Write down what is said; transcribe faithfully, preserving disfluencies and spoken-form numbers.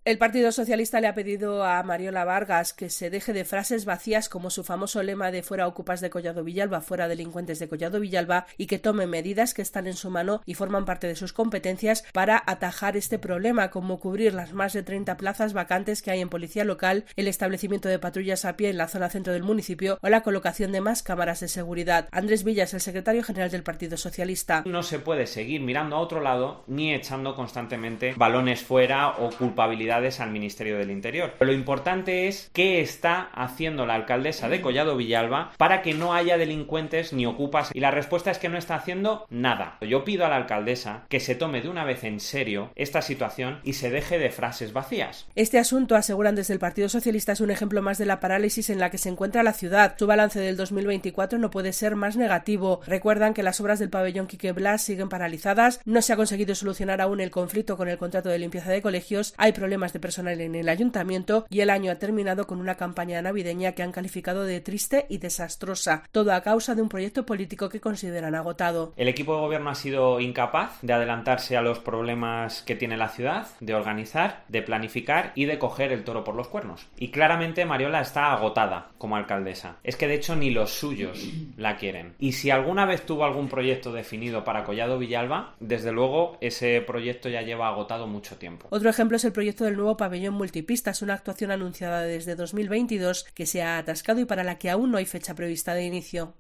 El Partido Socialista le ha pedido a Mariola Vargas que se deje de frases vacías como su famoso lema de fuera ocupas de Collado Villalba, fuera delincuentes de Collado Villalba, y que tome medidas que están en su mano y forman parte de sus competencias para atajar este problema, como cubrir las más de treinta plazas vacantes que hay en policía local, el establecimiento de patrullas a pie en la zona centro del municipio o la colocación de más cámaras de seguridad. Andrés Villas, el secretario general del Partido Socialista. No se puede seguir mirando a otro lado ni echando constantemente balones fuera o culpabilidades al Ministerio del Interior. Lo importante es qué está haciendo la alcaldesa de Collado Villalba para que no haya delincuentes ni ocupas, y la respuesta es que no está haciendo nada. Yo pido a la alcaldesa que se tome de una vez en serio esta situación y se deje de frases vacías. Este asunto, aseguran desde el Partido Socialista, es un ejemplo más de la parálisis en la que se encuentra la ciudad. Su balance del dos mil veinticuatro no puede ser más negativo. Recuerdan que las obras del pabellón Quique Blas siguen paralizadas, no se ha conseguido solucionar aún el conflicto con el contrato de limpieza de colegios, hay problemas de personal en el ayuntamiento y el año ha terminado con una campaña navideña que han calificado de triste y desastrosa, todo a causa de un proyecto político que consideran agotado. El equipo de gobierno ha sido incapaz de adelantarse a los problemas que tiene la ciudad, de organizar, de planificar y de coger el toro por los cuernos. Y claramente Mariola está agotada como alcaldesa. Es que de hecho ni los suyos la quieren. Y si alguna vez tuvo algún proyecto definido para Collado Villalba, desde luego ese proyecto ya lleva agotado mucho tiempo. Otro ejemplo es el proyecto del nuevo pabellón multipistas, una actuación anunciada desde dos mil veintidós que se ha atascado y para la que aún no hay fecha prevista de inicio.